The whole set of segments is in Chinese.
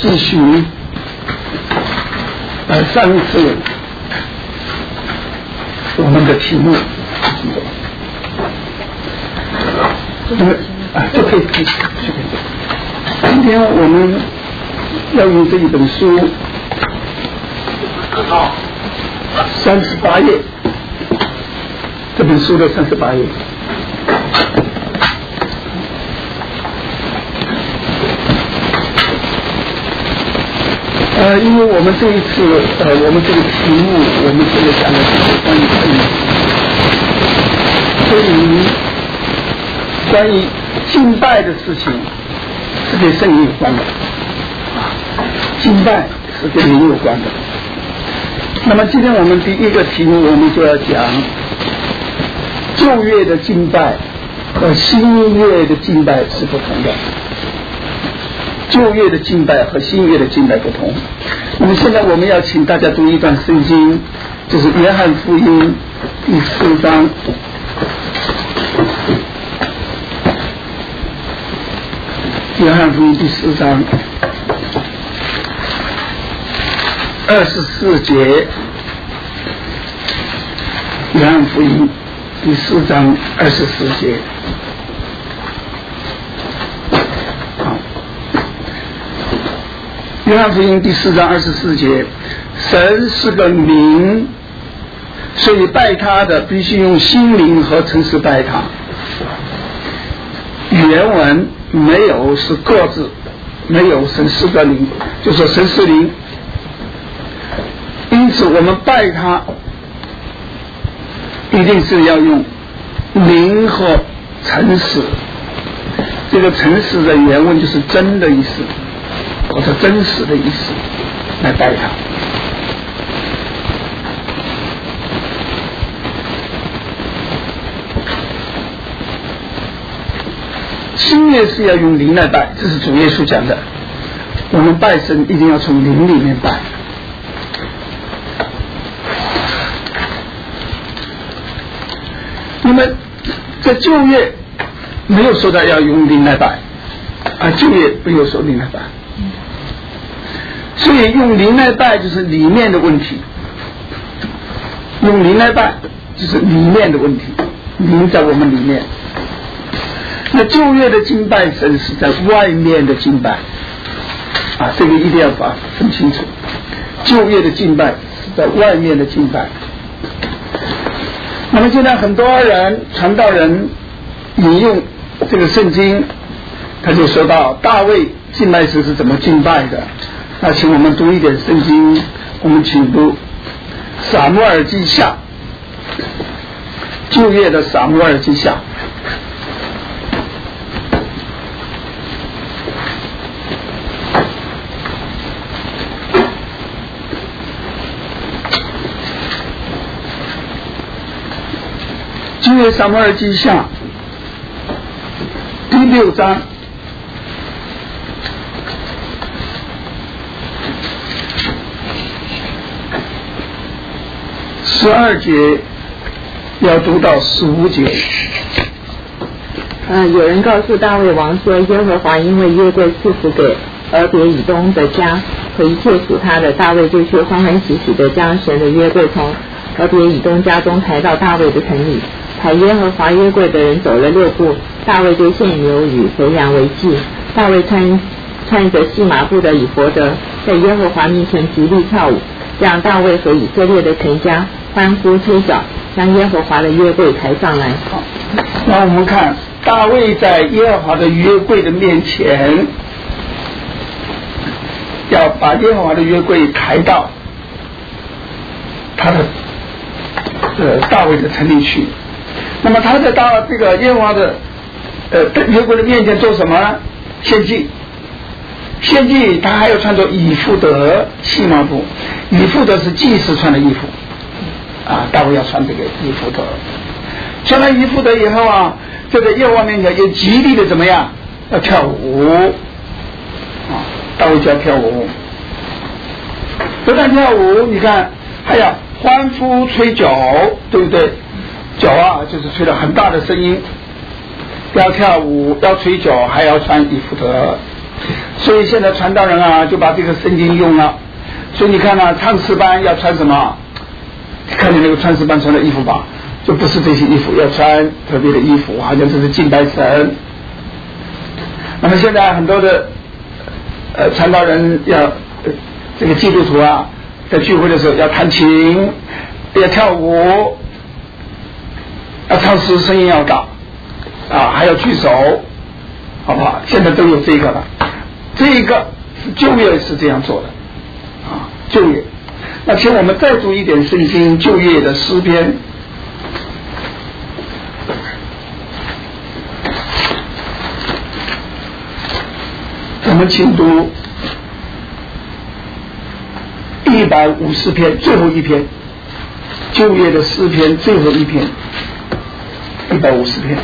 继续上一次我们的题目，那么就可以开始。今天我们要用这一本书38页，这本书的38页。因为我们这一次我们这个题目，我们这个讲的是关于圣灵，所以关于敬拜的事情是跟圣灵有关的，敬拜是跟灵有关的。那么今天我们第一个题目，我们就要讲旧约的敬拜和新约的敬拜是不同的。旧约的敬拜和新约的敬拜不同。那么现在我们要请大家读一段圣经，就是约翰福音第4章。约翰福音第4章24节。约翰福音第4章24节。约翰福音第4章24节，神是个灵，所以拜他的必须用心灵和诚实拜他。原文没有是各自，没有神是个灵，就说神是灵。因此我们拜他一定是要用灵和诚实。这个诚实的原文就是真的意思，或者真实的意思来拜他。新约是要用灵来拜，这是主耶稣讲的，我们拜神一定要从灵里面拜。那么在旧约没有说到要用灵来拜，旧约没有说灵来拜，所以用灵来拜就是里面的问题，用灵来拜就是里面的问题，灵在我们里面。那旧约的敬拜神是在外面的敬拜，这个一定要分清楚。旧约的敬拜是在外面的敬拜。那么现在很多人传道人引用这个圣经，他就说到大卫敬拜时是怎么敬拜的。那请我们读一点圣经，我们请读撒母耳记下，旧约的撒母耳记下。旧约撒母耳记下第6章12节要读到15节。 有人告诉大卫王说，耶和华因为约柜赐福给俄别以东的家和一切属他的，大卫就去欢欢喜喜的将神的约柜从俄别以东家中抬到大卫的城里。抬耶和华约柜的人走了6步，大卫就献牛与肥羊为祭。大卫穿着细麻布的以弗得，在耶和华面前极力跳舞，这样大卫和以色列的全家欢呼吹角，将耶和华的约柜抬上来。 那我们看大卫在耶和华的约柜的面前，要把耶和华的约柜抬到他的大卫的城里去。那么他在这个耶和华的约柜的面前做什么呢？献祭。献祭他还要穿着以弗得细麻布，以弗得是祭司穿的衣服大卫要穿这个以弗得。穿了以弗得以后这个耶和华面前也极力的怎么样？要跳舞大卫就要跳舞。不但跳舞，你看还要欢呼吹角，对不对？角就是吹了很大的声音，要跳舞，要吹角，还要穿以弗得。 所以现在传道人啊就把这个圣经用了。所以你看啊，唱诗班要穿什么？看见那个唱诗班穿的衣服吧，就不是这些衣服，要穿特别的衣服，好像这是敬拜神。那么现在很多的传道人要这个基督徒啊，在聚会的时候要弹琴，要跳舞，要唱诗，声音要大啊，还要举手，好不好？现在都有这个了。这个是旧约是这样做的啊，旧约。那请我们再读一点圣经旧约的诗篇。我们请读150篇，最后一篇，旧约的诗篇最后一篇，150篇。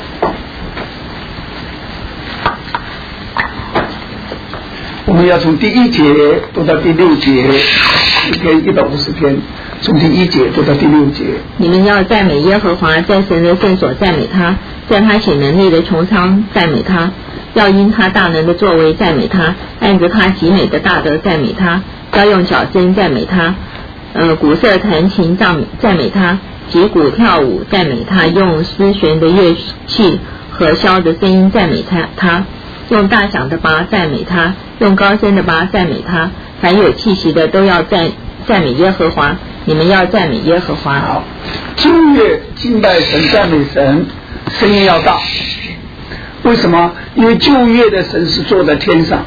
我们要从第1节读到第6节，一篇150篇，从第1节读到第6节。 你们要赞美耶和华，在神的圣所赞美他，在他显能力的穹苍赞美他，要因他大能的作为赞美他，按着他极美的大德赞美他，要用角声赞美他，鼓瑟弹琴赞美他，击鼓跳舞赞美他，用丝弦的乐器和箫的声音赞美他，用大响的拔赞美他，用高声的拔赞美他，凡有气息的都要赞美耶和华，你们要赞美耶和华。 好，旧约敬拜神赞美神，声音要大。为什么？因为旧约的神是坐在天上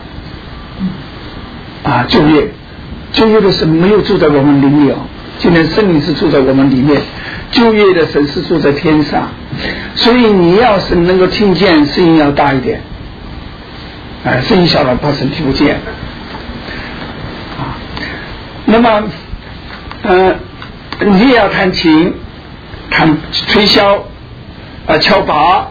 啊，旧约的神没有住在我们灵里哦，今天圣灵是住在我们里面，旧约的神是住在天上，所以你要是能够听见，声音要大一点，声音小了怕神听不见啊。那么你也要弹琴，吹箫敲拔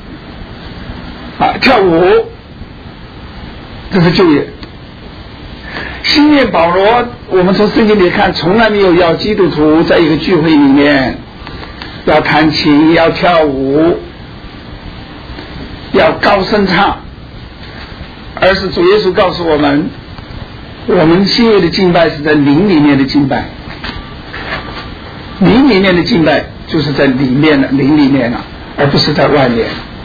跳舞，这是旧约。新约保罗，我们从圣经里看，从来没有要基督徒在一个聚会里面要弹琴，要跳舞，要高声唱，而是主耶稣告诉我们，我们新约的敬拜是在灵里面的敬拜，灵里面的敬拜就是在里面的灵里面了，而不是在外面。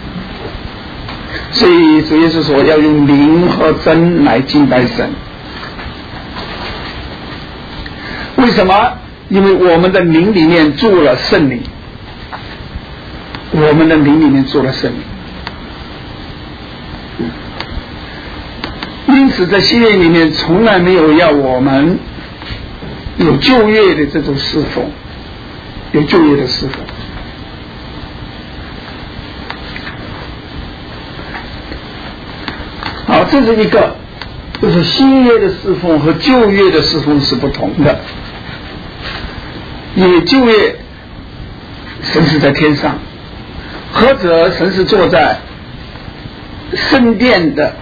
所以主耶稣说要用灵和真来敬拜神。为什么？因为我们的灵里面住了圣灵，我们的灵里面住了圣灵。因此在新约里面从来没有要我们有旧约的这种侍奉，有旧约的侍奉。好，这是一个，就是新约的侍奉和旧约的侍奉是不同的。因为旧约神是在天上，或者神是坐在圣殿的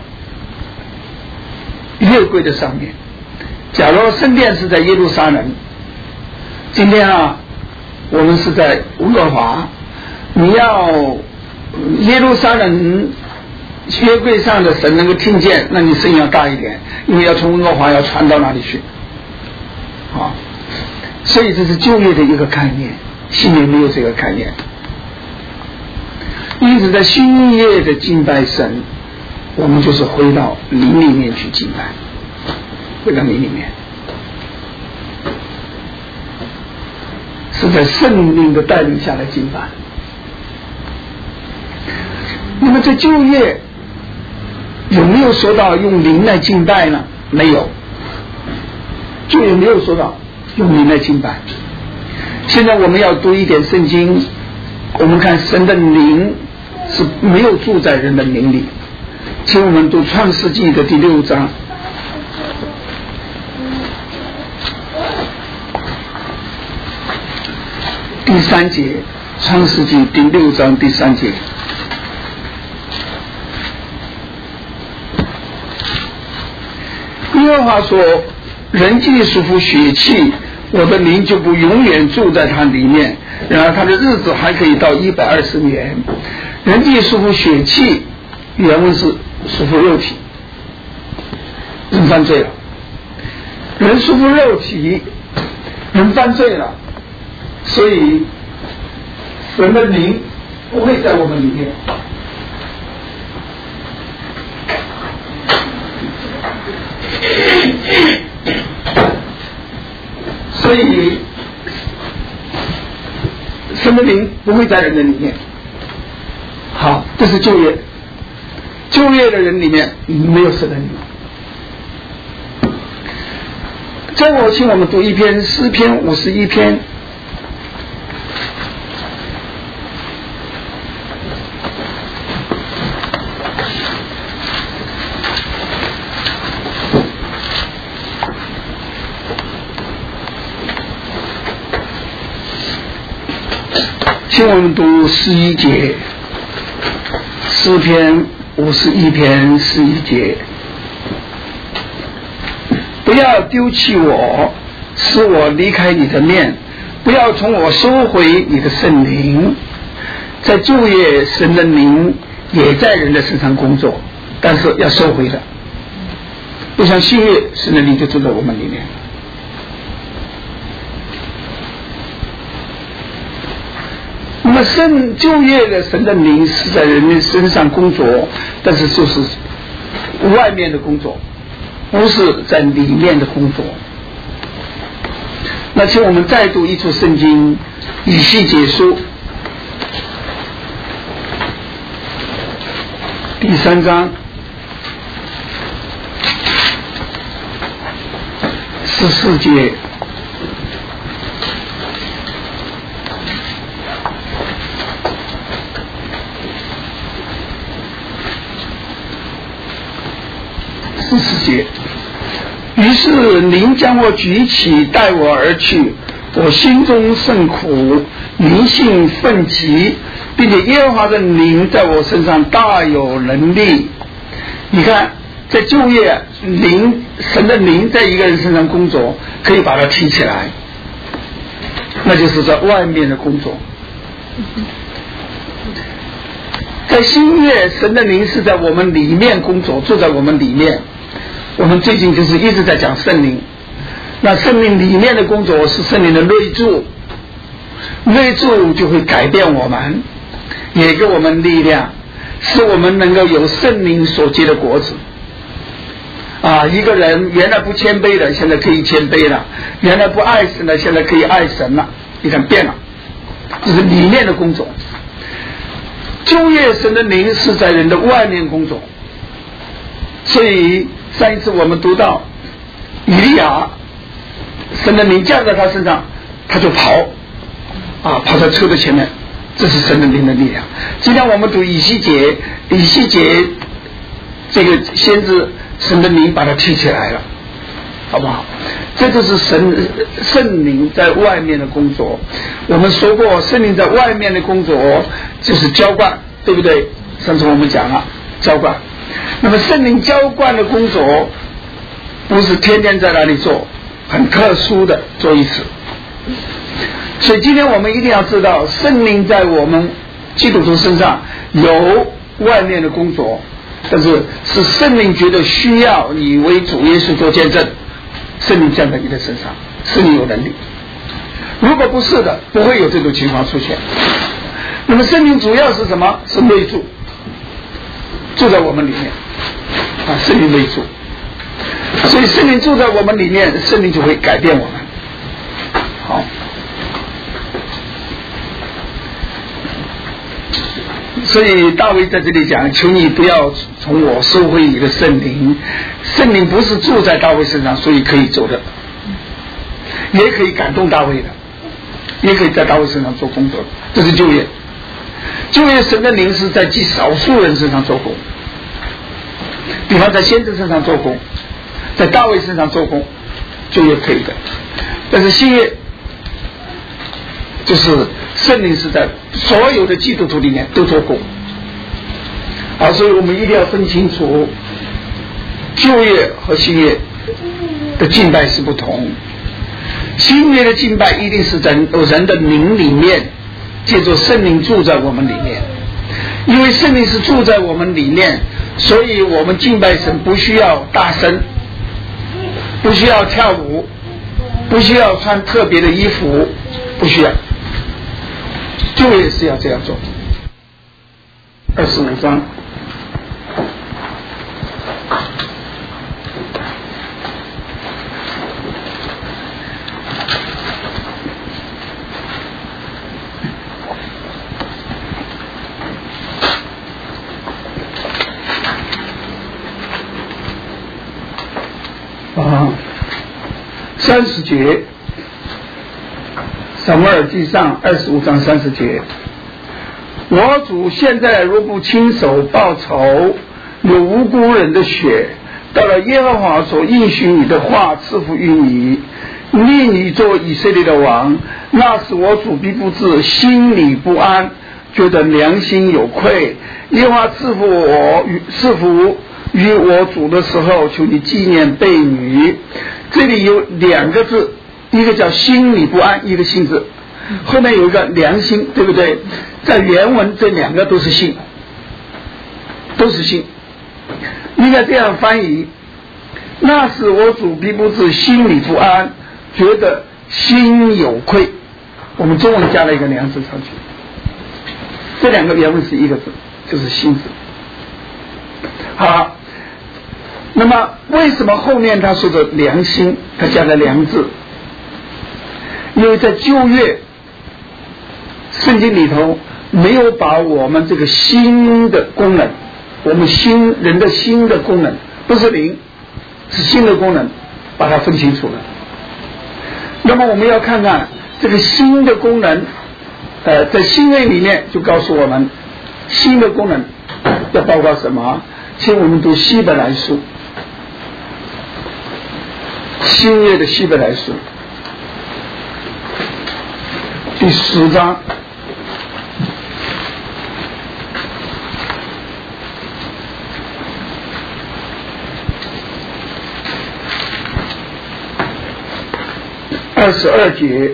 约柜的上面。假如圣殿是在耶路撒冷，今天啊我们是在温哥华，你要耶路撒冷约柜上的神能够听见，那你声音要大一点，因为要从温哥华要传到哪里去啊？所以这是旧约的一个概念，新约没有这个概念。因此在新约的敬拜神，我们就是回到灵里面去敬拜，回到灵里面，是在圣灵的带领下来敬拜。那么在旧约有没有说到用灵来敬拜呢？没有，旧约没有说到用灵来敬拜。现在我们要读一点圣经，我们看神的灵是没有住在人的灵里，请我们读创世纪的第6章第3节，创世纪第6章第3节。耶和华说，人既属乎血气，我的灵就不永远住在他里面，然而他的日子还可以到120年。人既属乎血气，原文是属乎肉体， 人犯罪了，人束缚肉体，人犯罪了，所以神的灵不会在我们里面。所以神的灵不会在人的里面。好，这是旧约，旧约的人里面没有神的灵。再我请我们读一篇诗篇51篇。请我们读11节，诗篇51篇11节。不要丢弃我，使我离开你的面，不要从我收回你的圣灵。在旧约，神的灵也在人的身上工作，但是要收回的。不像新约，神的灵就住在我们里面。那么旧约的神的灵是在人的身上工作，但是就是外面的工作，不是在里面的工作。那请我们再读一处圣经，以西结书第3章14节。14节，于是灵将我举起，带我而去，我心中甚苦，灵性愤急，并且耶和华的灵在我身上大有能力。你看，在旧约，神的灵在一个人身上工作，可以把它提起来，那就是在外面的工作。在新约，神的灵是在我们里面工作，住在我们里面。我们最近就是一直在讲圣灵，那圣灵里面的工作是圣灵的内住，内住就会改变我们，也给我们力量，使我们能够有圣灵所结的果子。一个人原来不谦卑的，现在可以谦卑了；原来不爱神的，现在可以爱神了。你看变了，这是里面的工作。旧约神的灵是在人的外面工作，所以上一次我们读到以利亚，神的灵降在他身上，他就跑在车的前面，这是神的灵的力量。今天我们读以西结这个先知，神的灵把他提起来了，好不好？这就是圣灵在外面的工作。我们说过，圣灵在外面的工作就是浇灌，对不对？上次我们讲了浇灌。那么圣灵浇灌的工作不是天天在那里做，很特殊的做一次。所以今天我们一定要知道，圣灵在我们基督徒身上有外面的工作，但是圣灵觉得需要你为主耶稣做见证，圣灵降在你的身上，是你有能力。如果不是的，不会有这种情况出现。那么圣灵主要是什么？是内住，住在我们里面圣灵内住。所以圣灵住在我们里面，圣灵就会改变我们。好，所以大卫在这里讲，求你不要从我收回你的圣灵。圣灵不是住在大卫身上，所以可以走的，也可以感动大卫的，也可以在大卫身上做工作的。这是旧约。旧约神的灵是在极少数人身上做工，比方在先知身上做工，在大卫身上做工，旧约可以的。但是新约就是圣灵是在所有的基督徒里面都做工所以我们一定要分清楚旧约和新约的敬拜是不同。新约的敬拜一定是在人的灵里面，借着圣灵住在我们里面，因为圣灵是住在我们里面，所以我们敬拜神不需要大声， 不需要跳舞，不需要穿特别的衣服，不需要。就业是要这样做。25章。30节，撒母耳记上25章30节，我主现在若不亲手报仇，流无辜人的血，到了耶和华所应许你的话赐福于你，立你做以色列的王，那时我主必不至心里不安，觉得良心有愧。耶和华赐福于我主的时候，求你纪念婢女。这里有2个字，一个叫心里不安，一个心字，后面有一个良心，对不对？在原文这2个都是心，都是心，应该这样翻译：那时我主必不至心里不安，觉得心有愧。我们中文加了一个良字上去，这2个原文是一个字，就是心字。好，那么为什么后面他说的良心他加了良字？因为在旧约圣经里头没有把我们这个心的功能，我们人的心的功能不是灵，是心的功能，把它分清楚了。那么我们要看看这个心的功能，在新约里面就告诉我们心的功能要包括什么。请我们读希伯来书，新约的希伯来书第10章22节。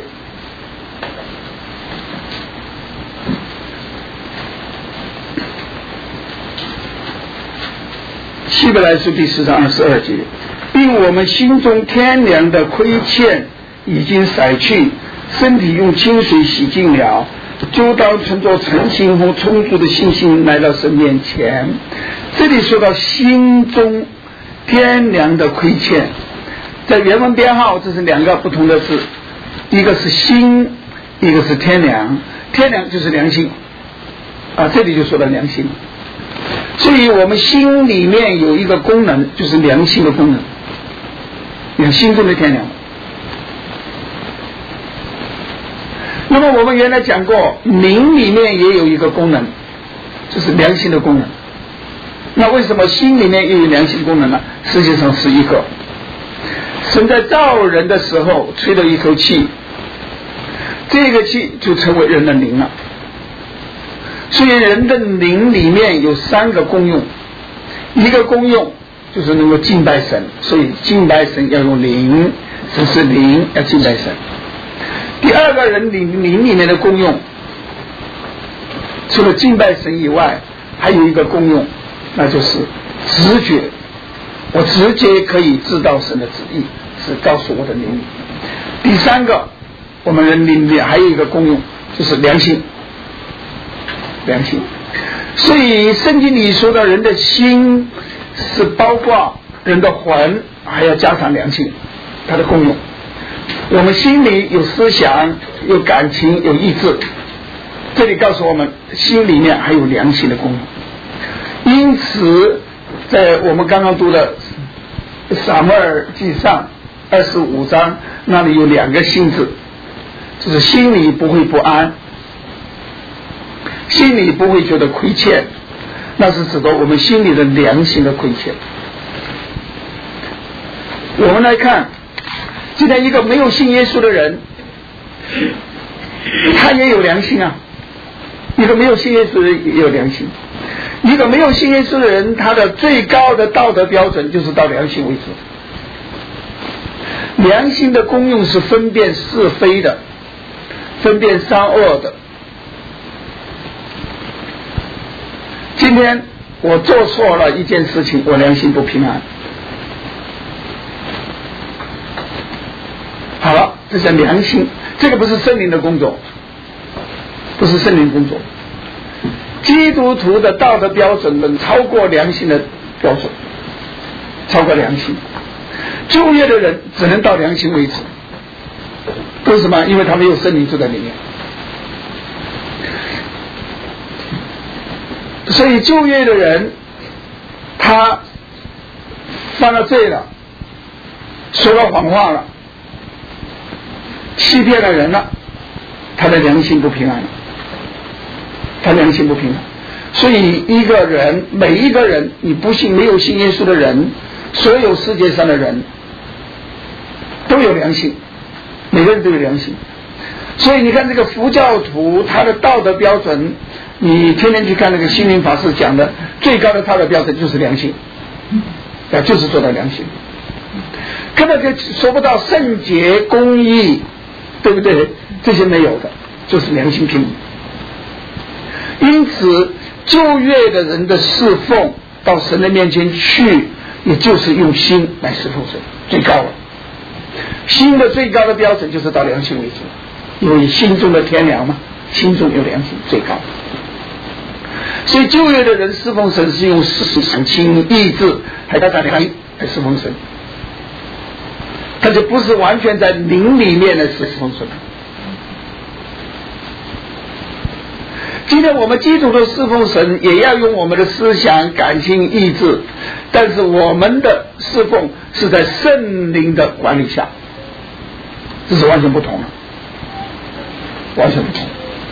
希伯来书第10章22节，并我们心中天良的亏欠已经洗去，身体用清水洗净了，就当存着诚心和充足的信心来到神面前。这里说到心中天良的亏欠，在原文编号这是2个不同的字，一个是心，一个是天良。天良就是良心啊，这里就说到良心。所以我们心里面有一个功能，就是良心的功能，有心中的天良。那么我们原来讲过，灵里面也有一个功能，就是良心的功能。那为什么心里面又有良心功能呢？实际上是一个，神在造人的时候吹了一口气，这个气就成为人的灵了。所以人的灵里面有3个功用，一个功用就是能够敬拜神，所以敬拜神要用灵，神是灵，要敬拜神。第2个人灵里面的功用，除了敬拜神以外，还有一个功用，那就是直觉，我直接可以知道神的旨意，是告诉我的灵。第3个，我们人里面还有一个功用，就是良心。良心，所以圣经里说的人的心是包括人的魂，还要加上良心，它的功用。我们心里有思想，有感情，有意志，这里告诉我们心里面还有良心的功能。因此在我们刚刚读的撒母耳记上25章那里有2个心字，就是心里不会不安，心里不会觉得亏欠，那是指的我们心里的良心的亏欠。我们来看，今天一个没有信耶稣的人，他也有良心啊。一个没有信耶稣的人也有良心。一个没有信耶稣的人，他的最高的道德标准就是到良心为止。良心的功用是分辨是非的，分辨善恶的。今天我做错了一件事情，我良心不平安， 这叫良心。这个不是圣灵的工作，不是圣灵工作。基督徒的道德标准能超过良心的标准，超过良心。旧约的人只能到良心为止，为什么？因为他没有圣灵住在里面。所以旧约的人，他犯了罪了，说了谎话了，欺骗了人了，他的良心不平安了，他良心不平安。所以一个人，每一个人，你不信没有信耶稣的人，所有世界上的人都有良心，每个人都有良心。所以你看这个佛教徒，他的道德标准，你天天去看那个心灵法师讲的最高的道德标准就是良心，就是做到良心，根本就说不到圣洁公义，对不对？这些没有的，就是良心平。因此旧约的人的侍奉到神的面前去，也就是用心来侍奉神，最高了。心的最高的标准就是到良心为止，因为心中的天良嘛，心中有良心最高。所以旧约的人侍奉神是用感情意志还带着良心来侍奉神，他就不是完全在灵里面的侍奉神。今天我们基督徒侍奉神也要用我们的思想感情意志，但是我们的侍奉是在圣灵的管理下，这是完全不同的，完全不同。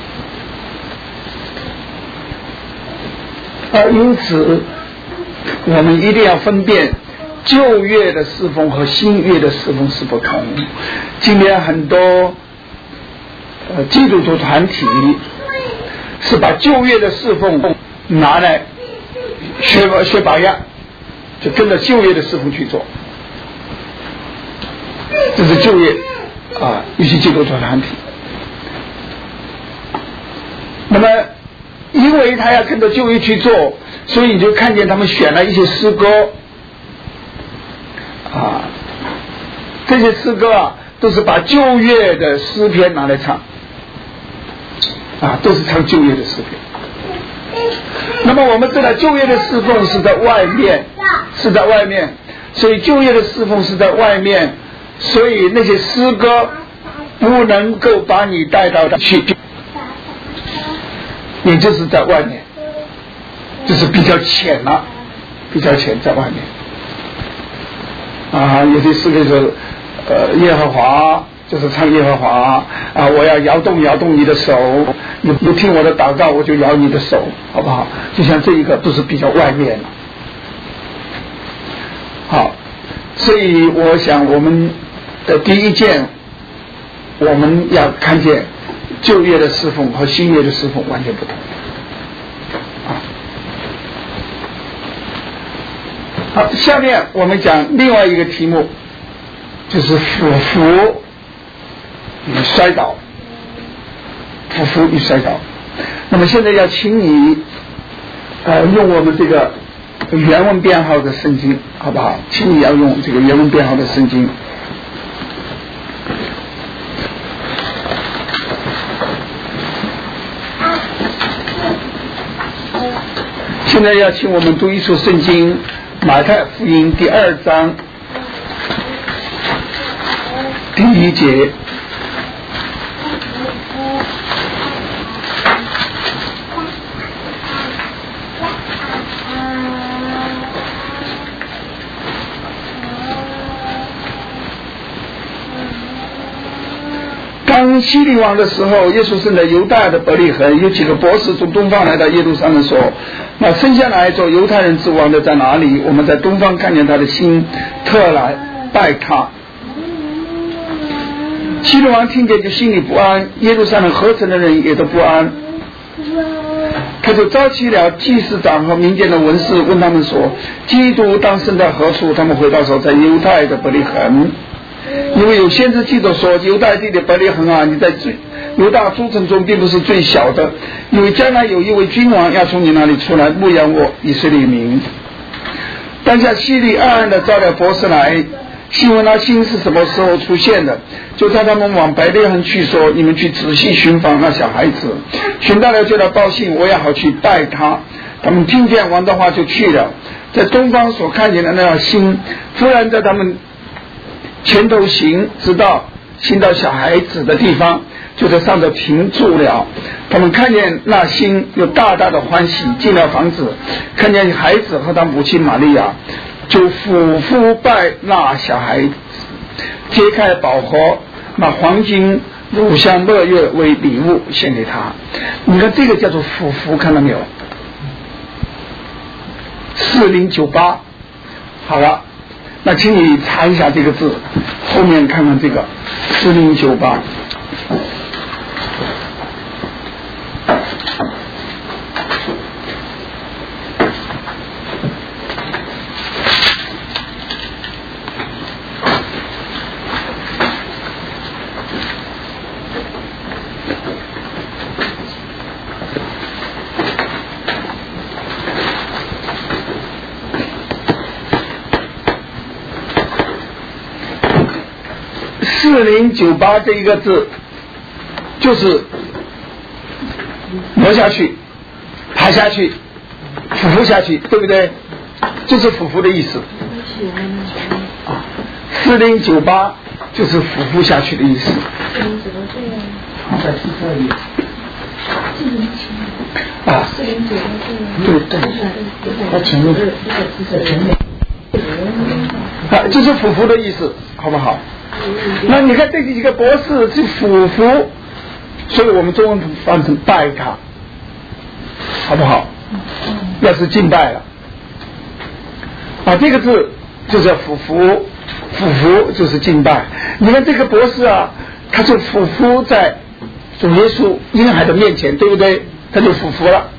因此我们一定要分辨旧约的侍奉和新约的侍奉是不同。今天很多基督徒团体是把旧约的侍奉拿来学榜样，就跟着旧约的侍奉去做，这是旧约一些基督徒团体。那么因为他要跟着旧约去做，所以你就看见他们选了一些诗歌这些诗歌都是把旧约的诗篇拿来唱都是唱旧约的诗篇。那么我们知道旧约的侍奉是在外面，所以旧约的侍奉是在外面，所以那些诗歌不能够把你带到去，也就是在外面，就是比较浅了，比较浅，在外面有些诗歌说耶和华，就是唱耶和华我要摇动你的手，你听我的祷告，我就摇你的手，好不好？就像这一个都是比较外面了。好，所以我想我们的第一件，我们要看见旧约的侍奉和新约的侍奉完全不同好，下面我们讲另外一个题目，就是俯伏与摔倒，俯伏与摔倒。那么现在要请你用我们这个原文编号的圣经，好不好？请你要用这个原文编号的圣经。现在要请我们读一处圣经，马太福音第2章第1节。当希律王的时候，耶稣生在犹大的伯利恒，有几个博士从东方来到耶路撒冷说，那生下来做犹太人之王的在哪里？我们在东方看见他的心，特来拜他。希律王听见就心里不安，耶路撒冷合城的人也都不安，他就召集了祭司长和民间的文士，问他们说，基督当生在何处？他们回答说，在犹太的伯利恒。因为有先知记着说，犹大地的伯利恒啊，你在犹大诸城中并不是最小的，因为将来有一位君王要从你那里出来牧养我以色列民。当下希律暗暗的召了博士来， 细问那星是什么时候出现的，就叫他们往伯利恒去，说你们去仔细寻访那小孩子，寻到了就来报信，我也好去拜他。他们听见王的话就去了，在东方所看见的那条星忽然在他们前头行，直到行到小孩子的地方，就在上头停住了。他们看见那星，有大大的欢喜，进了房子，看见孩子和他母亲玛利亚，就俯伏拜那小孩子，揭开宝盒，那黄金乳香墨月为礼物献给他。你看这个叫做俯伏，看到没有？4098，好了，那请你查一下这个字，后面看看这个4098。4098这一个字就是挪下去，爬下去，俯伏下去，对不对？就是俯伏的意思。4098就是俯伏下去的意思。啊，对对，它前面啊，就是俯伏的意思，好不好？那你看这几个博士是俯伏，所以我们中文翻成拜他，好不好？要是敬拜了啊，这个字就是俯伏，俯伏就是敬拜。你看这个博士啊，他就俯伏在主耶稣婴孩的面前，对不对？他就俯伏了，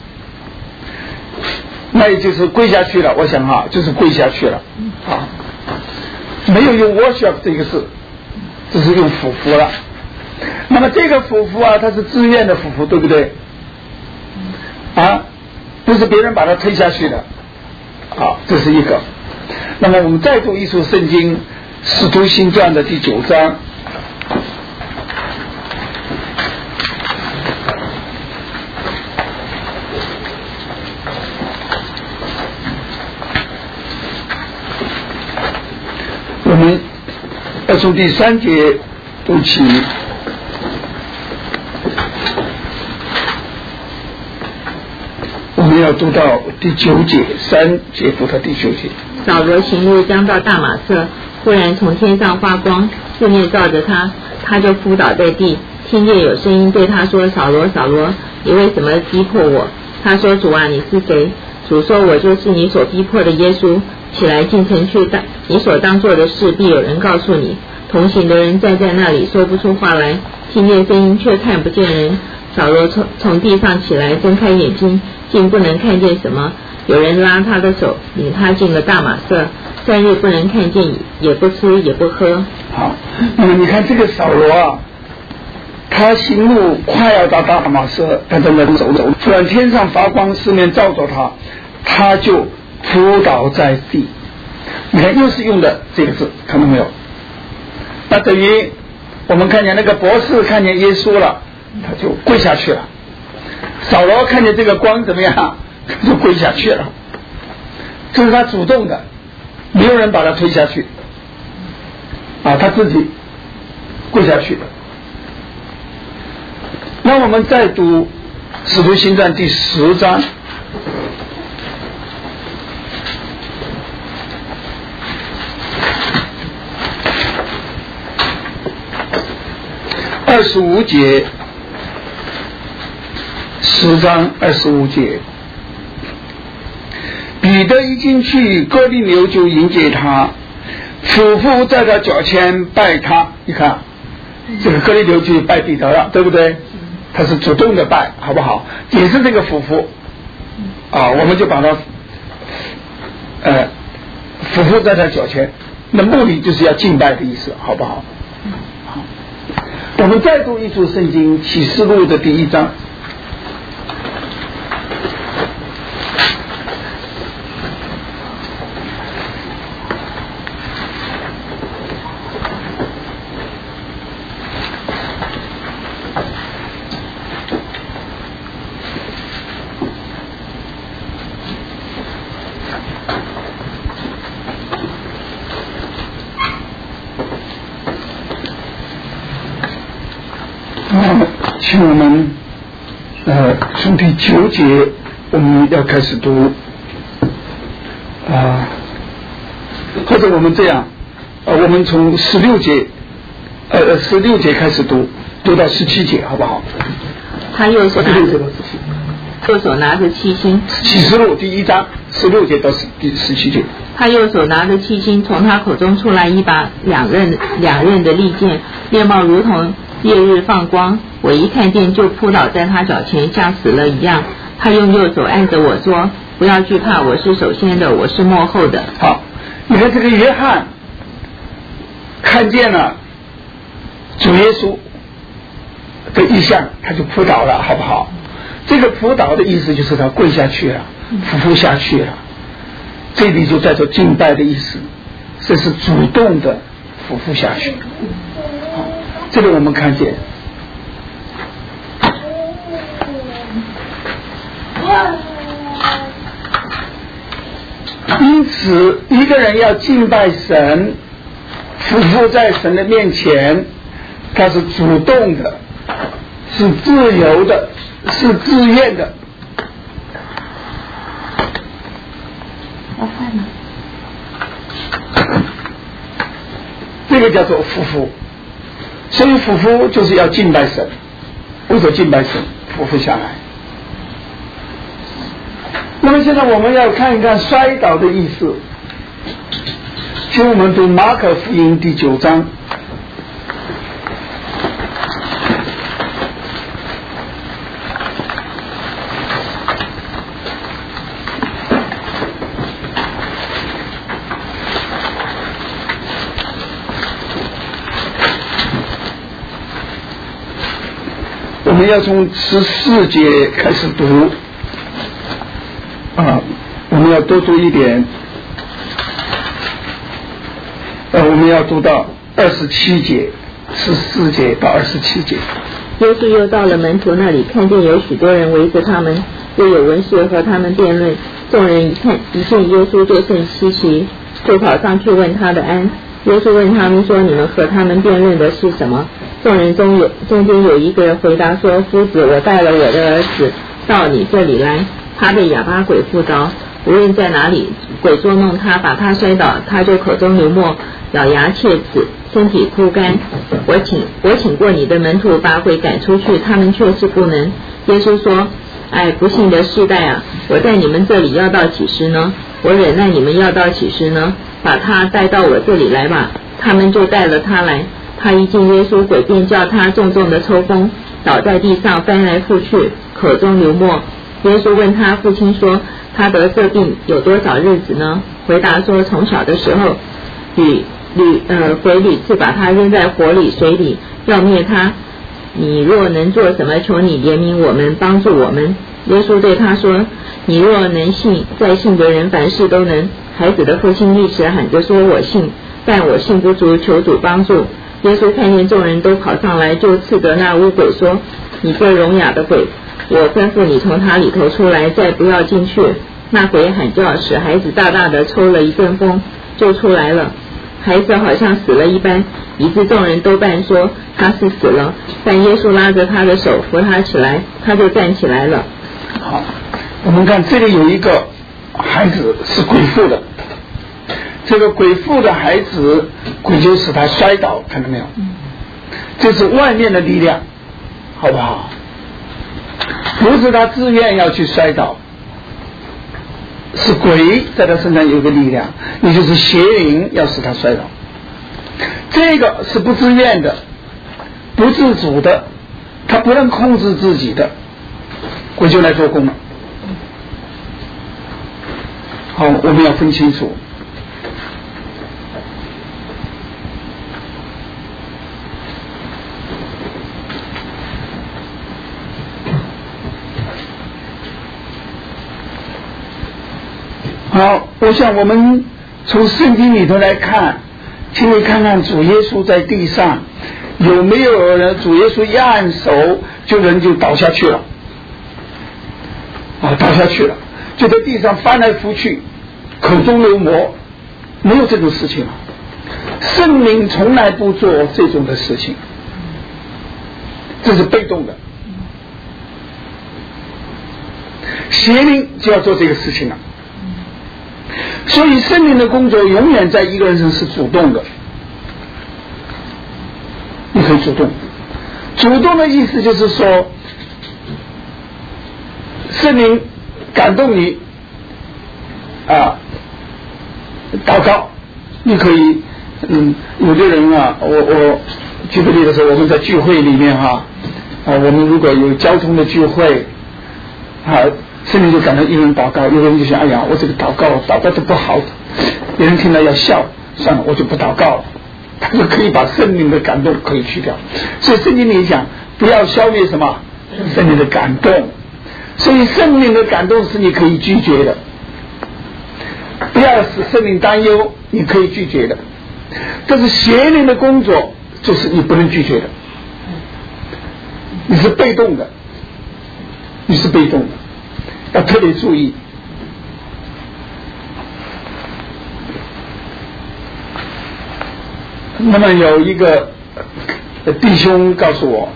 那也就是跪下去了。我想啊，就是跪下去了啊，没有用 worship 这个字，只是用俯伏了。那么这个俯伏啊，它是自愿的俯伏，对不对？啊，不是别人把他推下去的。好，这是一个。那么我们再读一处圣经《使徒行传》的第9章。我们要从第3节读起，我们要读到第9节，3节读到第9节。 扫罗行路将到大马色，忽然从天上发光，四面照着他，他就扑倒在地，听见有声音对他说：扫罗，扫罗，你为什么逼迫我？他说：主啊，你是谁？主说：我就是你所逼迫的耶稣。起来进城去，你所当做的事必有人告诉你。同行的人站在那里说不出话来，听见声音却看不见人。扫罗从地上起来，睁开眼睛，竟不能看见什么。有人拉他的手，领他进了大马色，3日不能看见，也不吃也不喝。 好，那么你看这个扫罗啊，他行路快要到大马色，他在那走，突然天上发光，四面照着他，他就扑倒在地。你看又是用的这个字，看到没有？那等于我们看见那个博士看见耶稣了，他就跪下去了。扫罗看见这个光怎么样，他就跪下去了。这是他主动的，没有人把他推下去啊，他自己跪下去的。那我们再读《使徒行传》第10章。25节，10章25节，彼得一进去，哥利流就迎接他，俯伏在他脚前拜他。你看，这个哥利流就拜彼得了，对不对？他是主动的拜，好不好？也是这个俯伏啊，我们就把它俯伏在他脚前，那目的就是要敬拜的意思，好不好？我们再读一处圣经，启示录的第1章。 好，请我们从第9节我们要开始读或者我们这样我们从16节开始读到17节好不好？ 他右手拿着七星， 启示录第1章16节到第17节。 他右手拿着七星，从他口中出来一把两刃的利剑，面貌如同烈日放光，我一看见就扑倒在他脚前，像死了一样。他用右手按着我说，不要惧怕，我是首先的，我是末后的。 好，你看这个约翰看见了主耶稣的异象，他就扑倒了，好不好？这个扑倒的意思就是他跪下去了，匍匐下去了，这里就带着敬拜的意思，这是主动的匍匐下去。这个我们看见因此一个人要敬拜神，匍匐在神的面前，他是主动的，是自由的，是自愿的。这个叫做匍匐，所以匍匐就是要敬拜神，为了敬拜神匍匐下来。那么现在我们要看一看摔倒的意思，请我们读马可福音第9章。我们要从14节开始读我们要多读一点我们要读到27节14节到27节。 耶稣又到了门徒那里，看见有许多人围着他们，又有文士和他们辩论。众人一见耶稣就甚稀奇，就跑上去问他的安。耶稣问他们说，你们和他们辩论的是什么？众人中间有一个人回答说，夫子，我带了我的儿子到你这里来，他被哑巴鬼附着，无论在哪里，鬼捉弄他，把他摔倒，他就口中流沫，咬牙切齿，身体枯干。我请过你的门徒把鬼赶出去，他们却是不能。耶稣说，哎，不幸的世代啊，我在你们这里要到几时呢？我忍耐你们要到几时呢？把他带到我这里来吧。他们就带了他来。他一见耶稣，鬼便叫他重重的抽风，倒在地上翻来覆去，口中流沫。耶稣问他父亲说，他得这病有多少日子呢？回答说，从小的时候，鬼屡次把他扔在火里水里，要灭他。你若能做什么，求你怜悯我们，帮助我们。耶稣对他说，你若能信，在信的人凡事都能。孩子的父亲立时喊着说，我信，但我信不足，求主帮助。耶稣看见众人都跑上来，就斥责那污鬼说，你这聋哑的鬼，我吩咐你从他里头出来，再不要进去。那鬼喊叫，使孩子大大的抽了一阵风，就出来了。孩子好像死了一般，以致众人都办说他是死了。但耶稣拉着他的手扶他起来，他就站起来了。 好，我们看这里有一个孩子是鬼附的，这个鬼附的孩子，鬼就使他摔倒，看到没有？这是外面的力量，好不好？不是他自愿要去摔倒，是鬼在他身上有个力量，也就是邪灵要使他摔倒。这个是不自愿的，不自主的，他不能控制自己的，鬼就来做工了。好，我们要分清楚。好，我想我们从圣经里头来看，请你看看主耶稣在地上有没有人，主耶稣一按手就人就倒下去了，倒下去了，就在地上翻来覆去，口中流沫，没有这种事情。圣灵从来不做这种的事情。 这是被动的。邪灵就要做这个事情了。所以圣灵的工作永远在一个人身上是主动的，你可以主动。主动的意思就是说，圣灵感动你祷告，你可以有的人我举个例子说，我们在聚会里面我们如果有交通的聚会圣灵就感到一个人祷告，有的人就想，哎呀，我这个祷告都不好，有人听到要笑，算了，我就不祷告了。他就可以把圣灵的感动可以去掉。所以圣经里讲，不要消灭什么圣灵的感动。所以圣灵的感动是你可以拒绝的，不要使圣灵担忧，你可以拒绝的。但是邪灵的工作就是你不能拒绝的，你是被动的，你是被动的，要特别注意。那么有一个弟兄告诉我，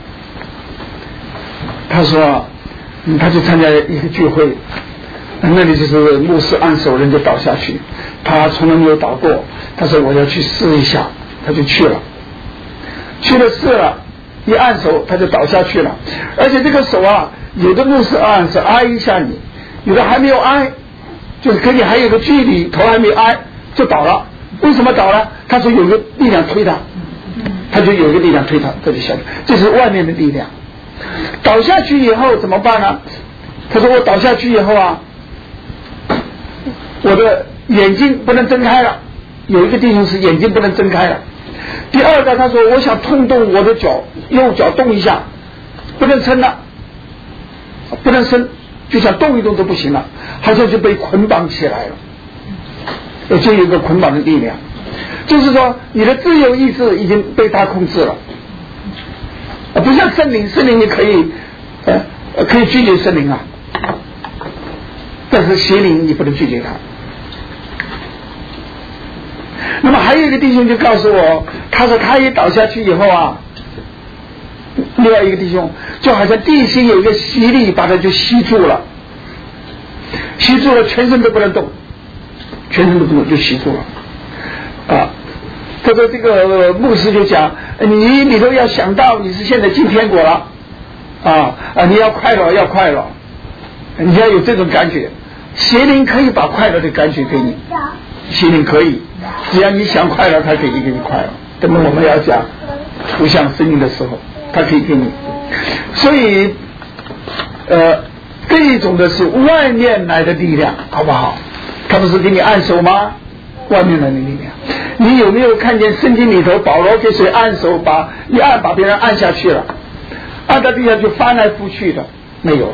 他说他去参加一个聚会，那里就是牧师按手人就倒下去，他从来没有倒过，他说我要去试一下，他就去了试了，一按手他就倒下去了。而且这个手有的牧师按是挨一下你，有的还没有挨，就是跟你还有个距离，头还没挨就倒了。为什么倒了？他说有个力量推他，他就有一个力量推他，这就下去，这是外面的力量。倒下去以后怎么办呢？他说我倒下去以后我的眼睛不能睁开了，有一个弟兄是眼睛不能睁开了。第二个他说我想动我的脚，右脚动一下，不能伸了，不能伸，就想动一动都不行了，好像就被捆绑起来了。就有一个捆绑的力量，就是说你的自由意志已经被他控制了，不像圣灵你可以拒绝圣灵但是邪灵你不能拒绝他。那么还有一个弟兄就告诉我，他说他一倒下去以后另外一个弟兄就好像地心有一个吸力把他就吸住了，全身都不能动，就吸住了他说这个牧师就讲，你都要想到你是现在进天国了你要快乐，你要有这种感觉。邪灵可以把快乐的感觉给你，邪灵可以，只要你想快乐，他可以给你快乐。那么我们要讲图像生命的时候，他可以给你。所以这一种的是外面来的力量，好不好？他不是给你按手吗？外面来的力量。你有没有看见圣经里头保罗给谁按手，一按把别人按下去了，按到地上就翻来覆去的？没有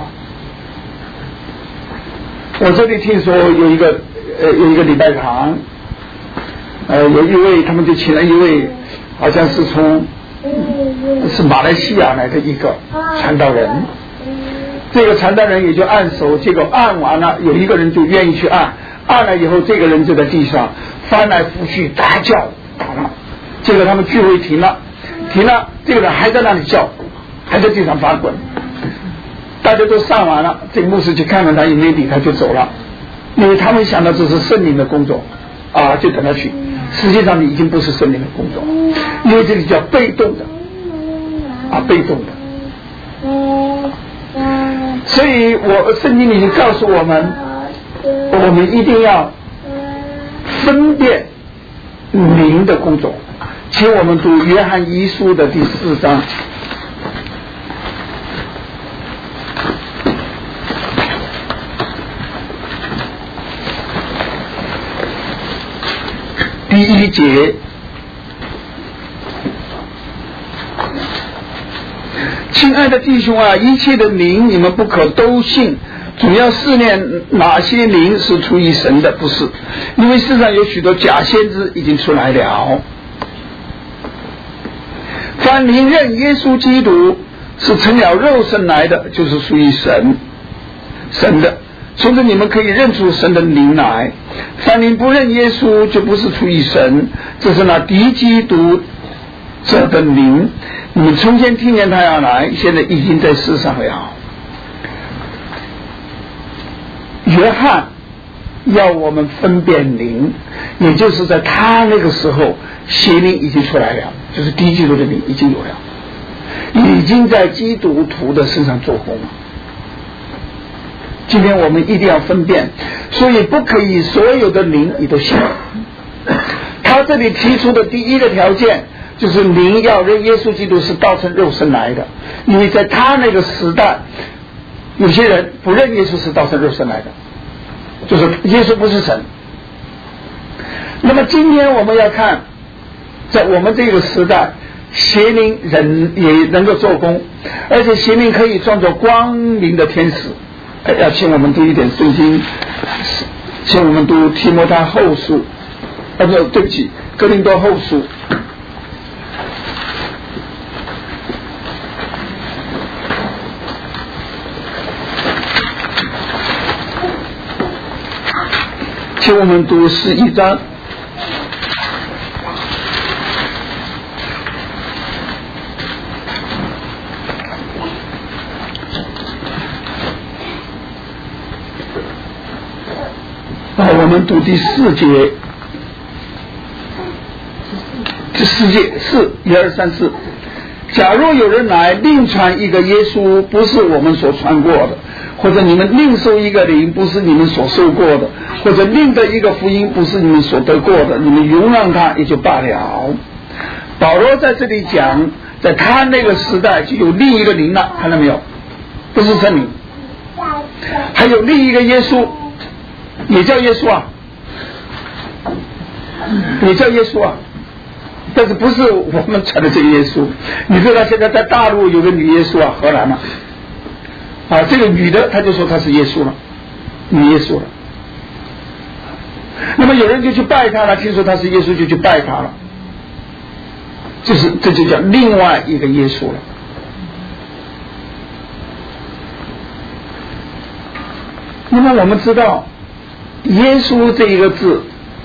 我这里听说有一个礼拜堂，有一位他们就请了一位好像是是马来西亚来的一个传道人，这个传道人也就按手，结果按完了有一个人就愿意去按了以后，这个人就在地上翻来覆去大叫打了，结果他们聚会停了，这个人还在那里叫，还在地上翻滚。大家都上完了，这个牧师去看看他，也没理他就走了，因为他们想到这是圣灵的工作就等他去，实际上你已经不是圣灵的工作，因为这里叫被动的被动的。所以圣经里就告诉我们一定要分辨灵的工作。请我们读约翰一书的第4章。第1节，亲爱的弟兄一切的灵你们不可都信，主要试验哪些灵是出于神的，不是，因为世上有许多假先知已经出来了。凡灵认耶稣基督是成了肉身来的，就是属于神的，从此你们可以认出神的灵来。凡灵不认耶稣，就不是出于神，这是那敌基督者的灵。 你们从前听见他要来，现在已经在世上了。约翰要我们分辨灵，也就是在他那个时候，邪灵已经出来了，就是低基督的灵已经有了，已经在基督徒的身上做工了。今天我们一定要分辨，所以不可以所有的灵你都信。他这里提出的第一个条件就是灵要认耶稣基督是道成肉身来的，因为在他那个时代，有些人不认耶稣是道成肉身来的，就是耶稣不是神。那么今天我们要看，在我们这个时代，邪灵人也能够做工，而且邪灵可以装作光明的天使。要请我们读一点圣经，请我们读提摩太后书，对不起，哥林多后书。请我们读11章。我们读第4节，这4节4 1、2、3、4。假如有人来另传一个耶稣不是我们所传过的，或者你们另受一个灵不是你们所受过的，或者另得一个福音不是你们所得过的，你们容让他也就罢了。保罗在这里讲，在他那个时代就有另一个灵了，看到没有？不是圣灵，还有另一个耶稣，也叫耶稣啊，也叫耶稣啊，但是不是我们传的这个耶稣。你知道现在在大陆有个女耶稣啊，荷兰嘛，这个女的她就说她是耶稣了，女耶稣了。那么有人就去拜她了，听说她是耶稣就去拜她了，这就叫另外一个耶稣了。那么我们知道耶稣这一个字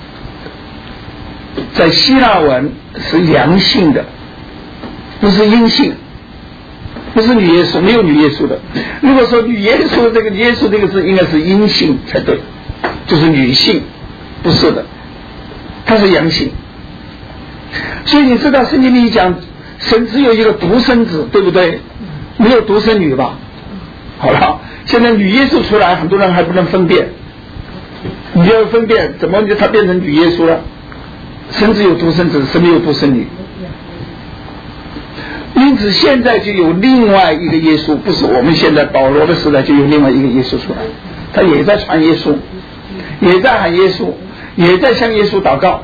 在希腊文是阳性的，不是阴性，不是女耶稣，没有女耶稣的。如果说女耶稣这个耶稣这个字应该是阴性才对，就是女性，不是的，它是阳性。所以你知道圣经里讲神只有一个独生子，对不对？没有独生女吧？好了，现在女耶稣出来，很多人还不能分辨，你要分辨怎么他变成女耶稣了？神只有独生子，神没有独生女。因此现在就有另外一个耶稣，不是我们现在保罗的时代就有另外一个耶稣出来，他也在传耶稣，也在喊耶稣，也在向耶稣祷告。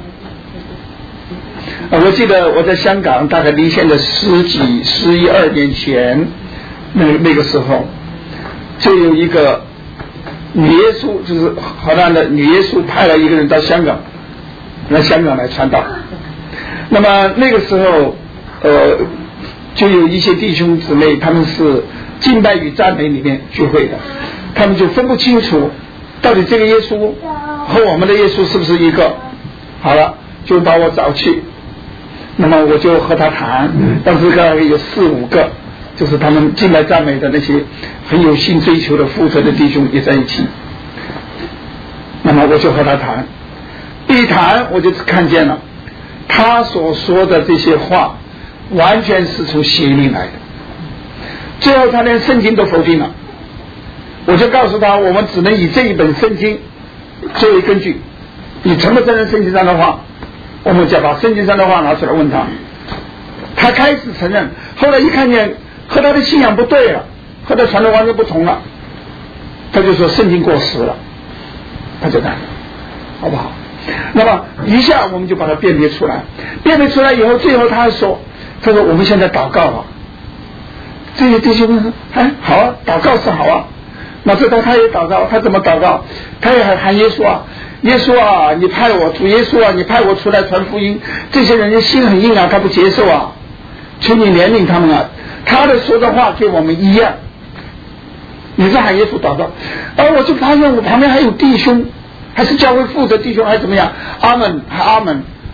我记得我在香港，大概离现在11、12年前，那个时候就有一个女耶稣，就是荷兰的女耶稣派了一个人到香港，来香港来传道。那么那个时候就有一些弟兄姊妹，他们是敬拜与赞美里面聚会的，他们就分不清楚到底这个耶稣和我们的耶稣是不是一个。好了，就把我找去，那么我就和他谈，当时大概有4、5个，就是他们敬拜赞美的那些很有心追求的负责的弟兄也在一起。那么我就和他谈，一谈我就看见了他所说的这些话完全是从邪灵来的，最后他连圣经都否定了。我就告诉他，我们只能以这一本圣经作为根据，你承不承认圣经上的话，我们就把圣经上的话拿出来问他。他开始承认，后来一看见和他的信仰不对了，和他传的完全不同了，他就说圣经过时了，他就改了，好不好？那么一下我们就把它辨别出来，辨别出来以后，最后他说我们现在祷告啊。这些弟兄们说好啊，祷告是好啊。那这他也祷告，他怎么祷告？他也喊耶稣啊，耶稣啊，你派我，主耶稣啊，你派我出来传福音。这些人心很硬啊，他不接受啊，求你怜悯他们啊。他的说的话跟我们一样，你是喊耶稣祷告。而我就发现我旁边还有弟兄，还是教会负责弟兄还是怎么样，阿门，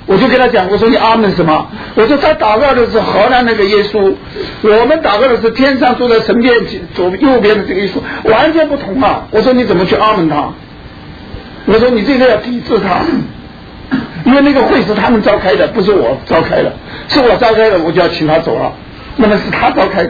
我就跟他讲，我说你阿门什么？我说他祷告的是荷兰那个耶稣，我们祷告的是天上坐在神殿左右边的这个耶稣，完全不同啊！我说你怎么去阿门他？我说你这个要抵制他，因为那个会是他们召开的，不是我召开的，是我召开的，我就要请他走了。那么是他召开的，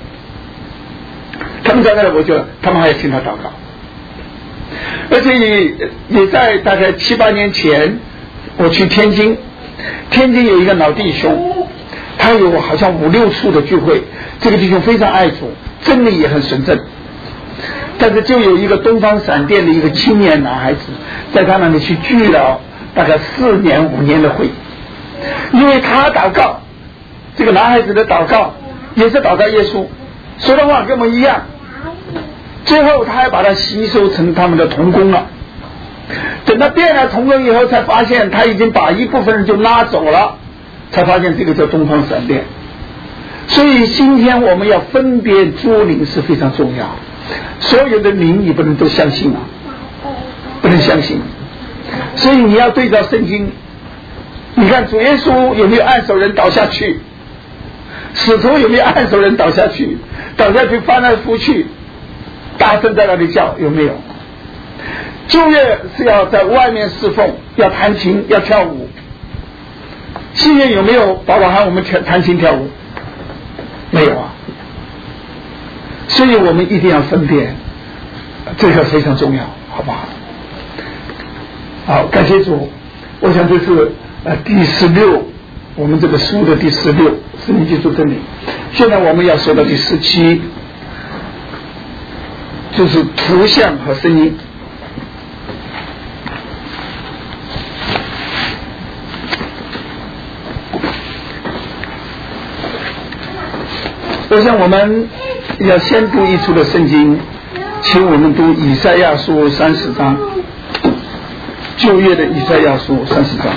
他们召开的，他们还要请他祷告。而且也在大概7、8年前，我去天津有一个老弟兄，他有好像5、6处的聚会，这个弟兄非常爱主，真理也很纯正，但是就有一个东方闪电的一个青年男孩子，在他那里去聚了大概4年、5年的会，因为他祷告，这个男孩子的祷告也是祷告耶稣，说的话跟我们一样，最后他还把他吸收成他们的同工了。等他变了同工以后，才发现他已经把一部分人就拉走了，才发现这个叫东方闪电。所以今天我们要分辨诸灵是非常重要，所有的灵你不能都相信啊，不能相信。所以你要对照圣经，你看主耶稣有没有按手人倒下去？使徒有没有按手人倒下去？倒下去翻来覆去，大声在那里叫，有没有？旧约是要在外面侍奉，要弹琴，要跳舞。新约有没有爸爸喊我们弹琴跳舞？没有啊。所以我们一定要分辨，这个非常重要，好不好？好，感谢主。我想这是第16，我们这个书的第16，生命记述真理。现在我们要说到第17，就是图像和声音。我想我们要先读一处的圣经，请我们读以赛亚书30章，旧约的以赛亚书30章。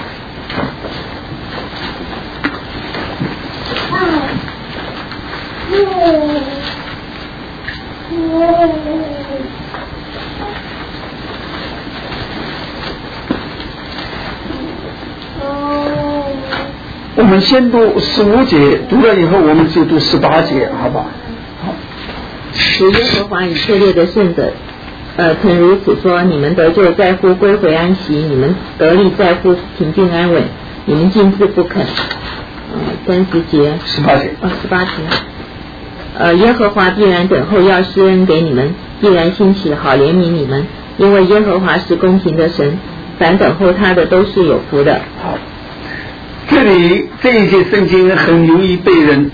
我们先读15节，读了以后我们就读18节，好吧？好。 主耶和华以色列的圣者，曾如此说：你们得救在乎归回安息，你们得力在乎平静安稳，你们竟自不肯。30节。 18节。 18节。耶和华必然等候要施恩给你们，必然兴起好怜悯你们，因为耶和华是公平的神，凡等候他的都是有福的。 好。这里这一节圣经很容易被人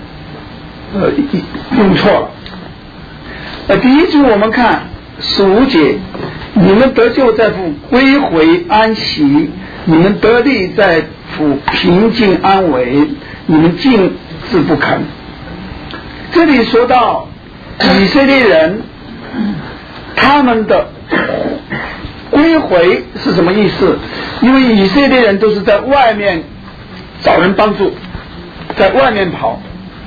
用错了。第一句我们看15节，你们得救在乎归回安息，你们得力在乎平静安稳，你们竟自不肯。这里说到以色列人，他们的归回是什么意思？因为以色列人都是在外面找人帮助，在外面跑，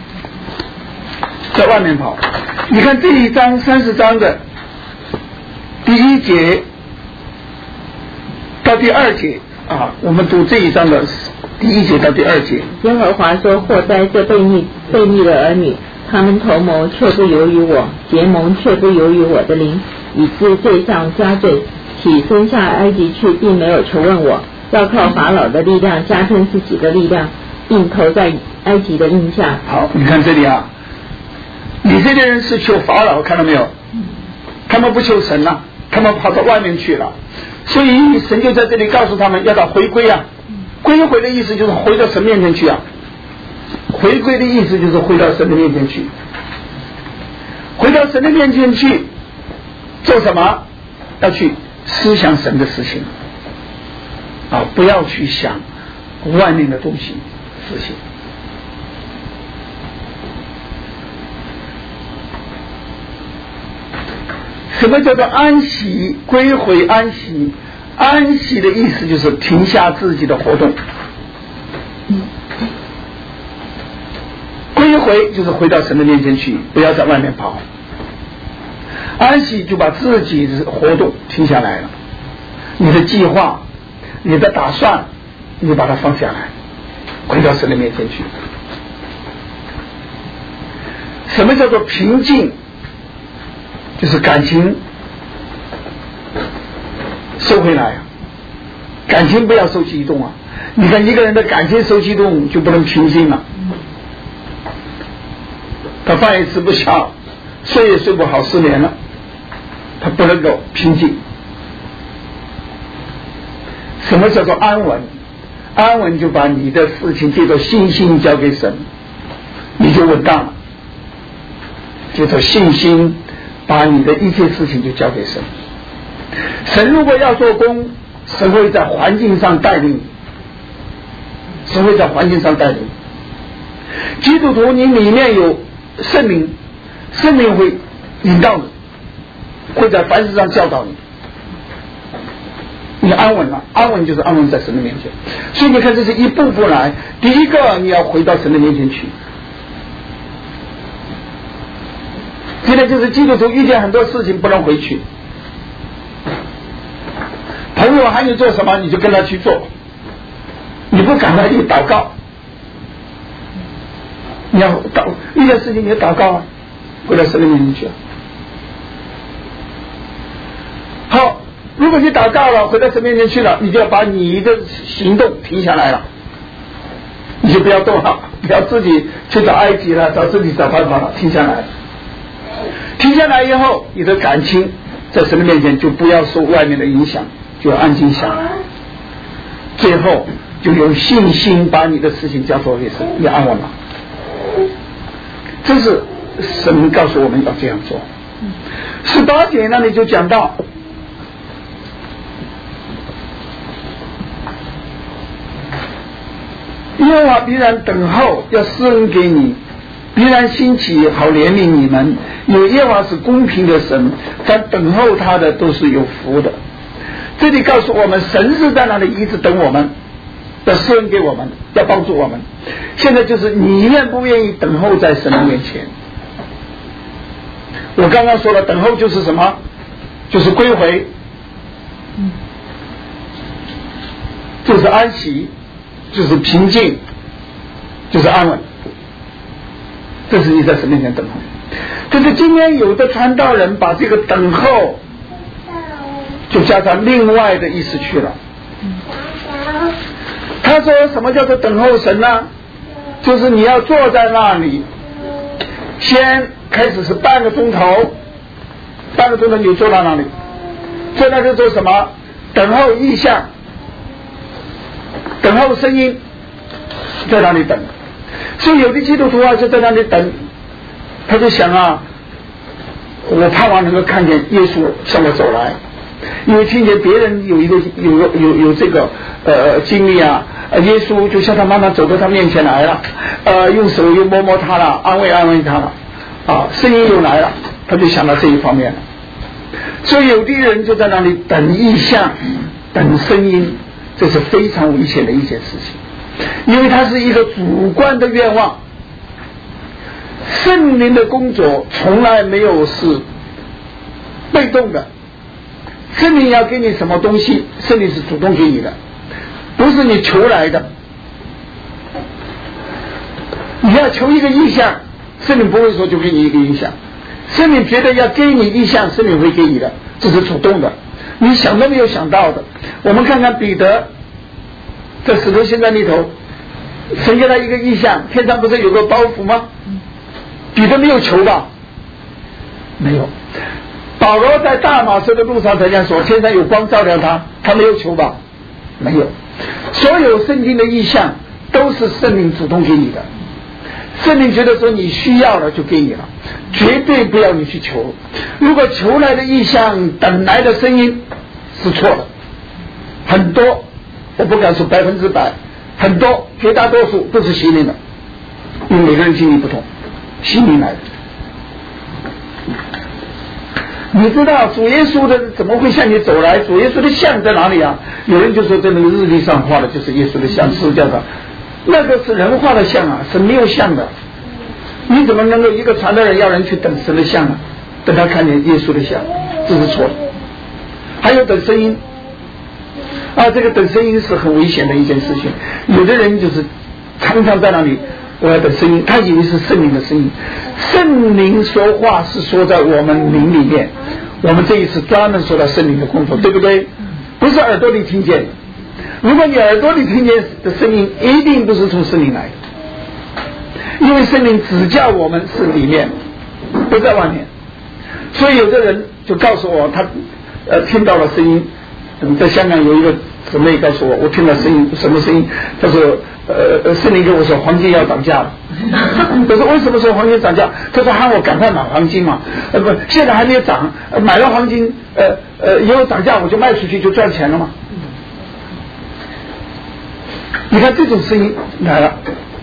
在外面跑。你看这一章30章的第1节到第2节啊，我们读这一章的第1节到第2节。 耶和华说：祸哉这悖逆的儿女，他们图谋却不由于我，结盟却不由于我的灵，以致罪上加罪，起身下埃及去，并没有求问我，要靠法老的力量加添自己的力量，并投在埃及的印下。 好，你看这里啊，以色列人是求法老，看到没有？他们不求神了，他们跑到外面去了，所以神就在这里告诉他们要到回归啊。归回的意思就是回到神面前去啊，回归的意思就是回到神的面前去，回到神的面前去做什么？要去思想神的事情啊，不要去想外面的东西事情。什么叫做安息？归回安息，安息的意思就是停下自己的活动，归回就是回到神的面前去，不要在外面跑。安息就把自己的活动停下来了，你的计划，你的打算， 你把它放下来，回到神的面前去。什么叫做平静？就是感情收回来啊，感情不要受激动啊！你看一个人的感情受激动，就不能平静了。他饭也吃不下，睡也睡不好，失眠了，他不能够平静。什么叫做安稳？安稳就把你的事情借着信心交给神，你就稳当了。借着信心，把你的一切事情就交给神。神如果要做工，神会在环境上带领你，神会在环境上带领你。基督徒，你里面有圣灵，圣灵会引导你，会在凡事上教导你。你安稳了，安稳就是安稳在神的面前。所以你看，这是一步步来。第一个，你要回到神的面前去。现在就是基督徒遇见很多事情不能回去，朋友喊你做什么你就跟他去做，你不赶快去祷告，你要遇见事情你要祷告啊，回到神的面前去。好，如果你祷告了，回到神面前去了，你就要把你的行动停下来了，你就不要动了，不要自己去找埃及了，找自己找办法了，停下来了。停下来以后，你的感情在神的面前就不要受外面的影响，就安静下来。最后就有信心把你的事情交托给神，你安稳了。这是神告诉我们要这样做。18节那里就讲到，耶和华必然等候，要施恩给你，必然兴起，好怜悯你们。有耶和华是公平的神，但等候他的都是有福的。这里告诉我们，神是在那里一直等我们，要施恩给我们，要帮助我们。现在就是你愿不愿意等候在神的面前。我刚刚说了，等候就是什么？就是归回，就是安息，就是平静，就是安稳。这是你在神面前等候。可是今天有的传道人把这个等候就加上另外的意思去了。他说什么叫做等候神呢？就是你要坐在那里，先开始是半个钟头你坐到那里，坐在这做什么？等候意象，等候声音，在那里等。所以有的基督徒啊就在那里等，他就想啊，我盼望能够看见耶稣向我走来，因为听见别人有这个经历啊，耶稣就像他慢慢走到他面前来了，用手又摸摸他了，安慰他了，啊，声音又来了，他就想到这一方面了。所以有的人就在那里等异象，等声音，这是非常危险的一件事情，因为它是一个主观的愿望。圣灵的工作从来没有是被动的，圣灵要给你什么东西，圣灵是主动给你的，不是你求来的。你要求一个意象，圣灵不会说就给你一个意象，圣灵觉得要给你意象，圣灵会给你的，这是主动的，你想都没有想到的。我们看看彼得在使徒行传里头，神给他一个意象，天上不是有个包袱吗？彼得没有求吧？没有。保罗在大马士的路上才这样说，天上有光照亮他，他没有求吧？没有。所有圣经的意象都是圣灵主动给你的，圣灵觉得说你需要了就给你了，绝对不要你去求。如果求来的意象等来的声音是错的，很多，我不敢说100%，很多绝大多数都是心灵的，因为每个人经历不同，心灵来的。你知道主耶稣的怎么会向你走来？主耶稣的像在哪里啊？有人就说在那个日历上画的就是耶稣的像，是叫的那个是人画的像啊，是没有像的。你怎么能够一个传道人要人去等神的像啊？等他看见耶稣的像，这是错的。还有等声音， 这个等声音是很危险的一件事情。有的人就是常常在那里，我要等声音，他以为是圣灵的声音。圣灵说话是说在我们灵里面，我们这一次专门说到圣灵的工作，对不对？不是耳朵里听见的。如果你耳朵里听见的声音，一定不是从圣灵来的，因为圣灵指教我们是里面，不在外面。所以有的人就告诉我，他听到了声音。在香港有一个姊妹告诉我，我听到声音，什么声音？他说圣灵跟我说黄金要涨价了。我说为什么说黄金涨价？他说喊我赶快买黄金嘛。不，现在还没有涨，买了黄金以后涨价我就卖出去就赚钱了嘛。你看这种声音来了。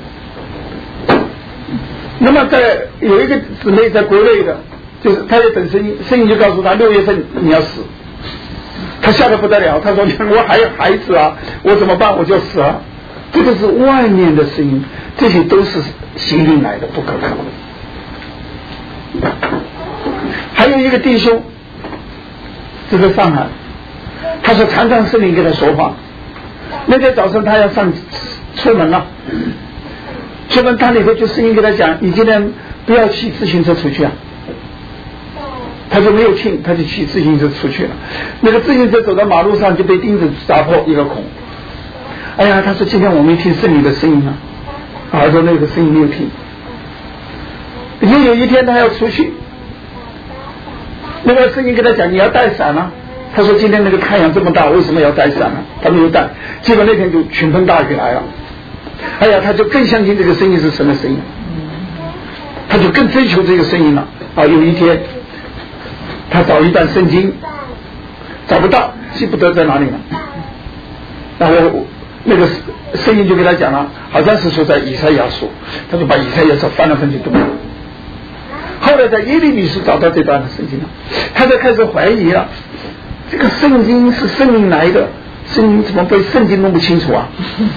那么有一个姊妹在国内的，就是她在等声音，声音就告诉她6月份你要死。他吓得不得了，他说我还有孩子啊，我怎么办？我就死了。这个是外面的声音，这些都是心灵来的，不可靠。还有一个弟兄，这在上海，他说常常圣灵跟他说话。那天早上他要出门了，出门他里头就声音跟他讲，你今天不要骑自行车出去啊。他说没有听，他就骑自行车出去了。那个自行车走到马路上就被钉子扎破一个孔。哎呀，他说今天我没听圣灵的声音啊，耳朵那个声音没有听。又有一天他要出去，那个声音跟他讲你要带伞啊。他说今天那个太阳这么大，为什么要带伞呢？他没有带，结果那天就倾盆大雨来了。哎呀，他就更相信这个声音是神的声音，他就更追求这个声音了。有一天他找一段圣经找不到，记不得在哪里了。然后那个声音就跟他讲了，好像是说在以赛亚书，他就把以赛亚书翻了翻就读了。后来在耶利米书找到这段的圣经了，他就开始怀疑了，这个圣经是圣灵来的，圣经怎么被圣经弄不清楚啊？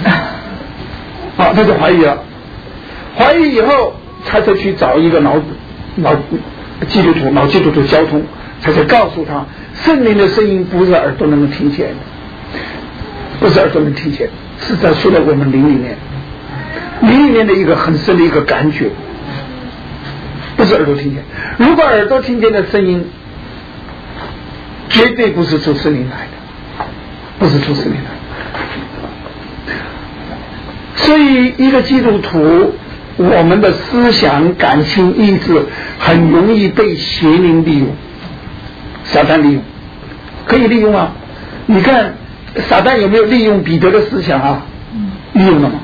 他就怀疑了，怀疑以后他就去找一个老基督徒交通，他才告诉他，圣灵的声音不是耳朵能够听见的，不是耳朵能听见，是在说到我们灵里面的一个很深的一个感觉，不是耳朵听见。如果耳朵听见的声音，绝对不是从圣灵来的，不是从圣灵来的。所以一个基督徒，我们的思想、感情、意志很容易被邪灵利用，撒旦利用，可以利用啊。你看撒旦有没有利用彼得的思想啊？利用了吗？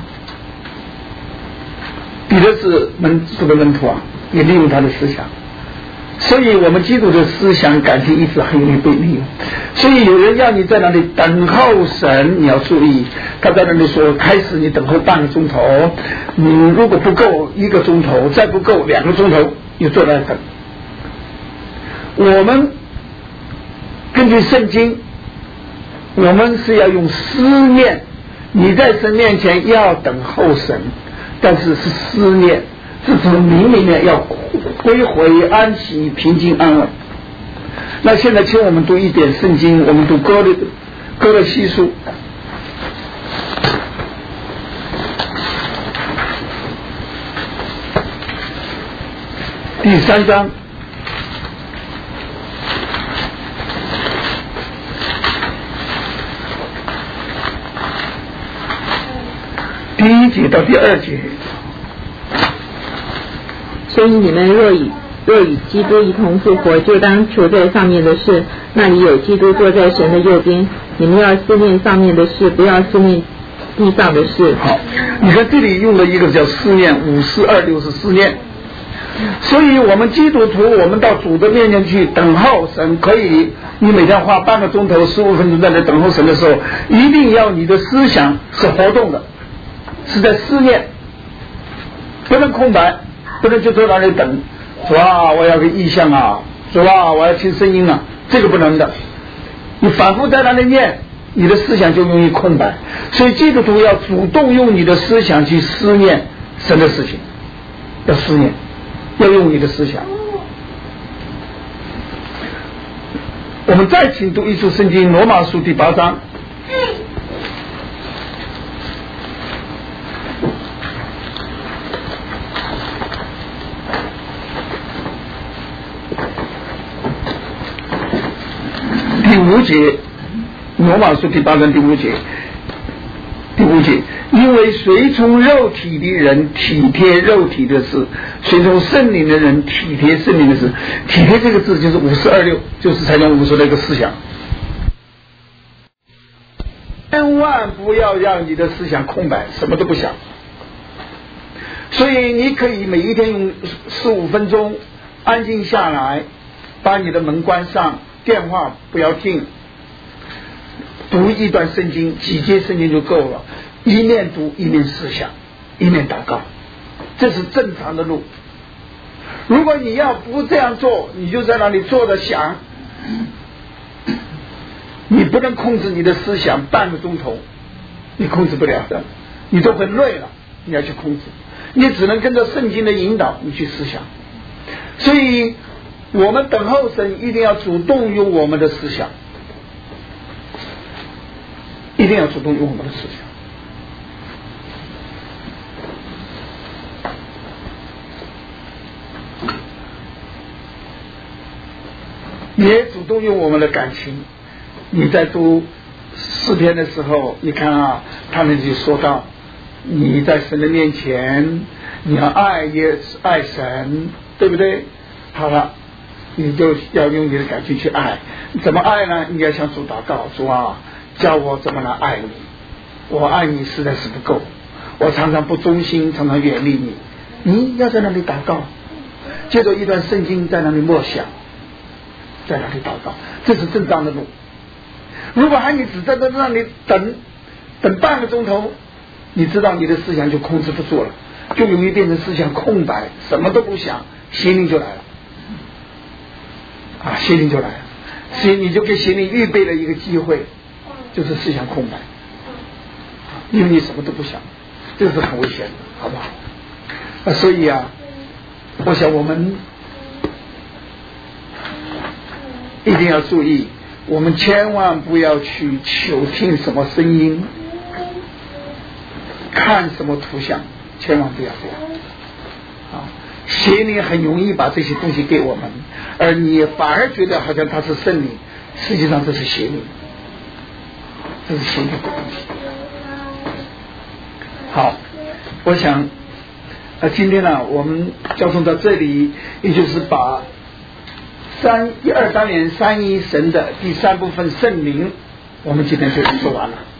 彼得是主的门徒啊，也利用他的思想。所以我们基督的思想、感情、意志很容易被利用。所以有人要你在那里等候神，你要注意，他在那里说开始你等候半个钟头，你如果不够1个钟头，再不够2个钟头，你坐在等。我们根据圣经，我们是要用思念，你在神面前要等候神，但是是思念，是从灵里面要归回、安息、平静、安稳。那现在请我们读一点圣经，我们读歌罗西书第3章第1节到第2节。 所以你们若与基督一同复活，就当求在上面的事，那里有基督坐在神的右边。你们要思念上面的事，不要思念地上的事。 好，你看这里用了一个叫思念，5思2六是思念。所以我们基督徒，我们到主的面前去等候神，可以你每天花半个钟头15分钟在那等候神的时候，一定要你的思想是活动的，是在思念，不能空白，不能就坐在那里等。主啊，我要个意象啊！主啊，我要听声音啊！这个不能的。你反复在那里念，你的思想就容易空白。所以基督徒要主动用你的思想去思念神的事情，要思念，要用你的思想。我们再请读一处圣经，罗马书第8章。 5节，罗马书第8章第5节，因为随从肉体的人体贴肉体的事，随从圣灵的人体贴圣灵的事。体贴这个字就是5426，就是才讲我们说的一个思想。千万不要让你的思想空白，什么都不想。所以你可以每一天用15分钟安静下来，把你的门关上，电话不要听，读一段圣经，几节圣经就够了，一面读一面思想，一面祷告，这是正常的路。如果你要不这样做，你就在那里坐着想，你不能控制你的思想半个钟头，你控制不了的，你都很累了，你要去控制，你只能跟着圣经的引导你去思想。所以我们等候神一定要主动用我们的思想，一定要主动用我们的思想，也主动用我们的感情。你在读诗篇的时候，你看啊，他们就说到你在神的面前，你要爱神，对不对？好了，你就要用你的感情去爱。怎么爱呢？你要向主祷告，主啊，教我怎么来爱你。我爱你实在是不够，我常常不忠心，常常远离你。你要在那里祷告，接着一段圣经在那里默想，在那里祷告，这是正当的路。如果你只在那里等半个钟头，你知道你的思想就控制不住了，就容易变成思想空白，什么都不想，邪灵就来了啊，邪灵就来了。所以你就给邪灵预备了一个机会，就是思想空白，因为你什么都不想，这是很危险的，好不好？所以啊，我想我们一定要注意，我们千万不要去求听什么声音，看什么图像，千万不要这样啊！邪灵很容易把这些东西给我们，而你反而觉得好像它是圣灵，实际上这是邪灵，这是邪灵的东西。好，我想今天呢，我们交通到这里，也就是把1、2、3年三一神的第3部分圣灵，我们今天就说完了。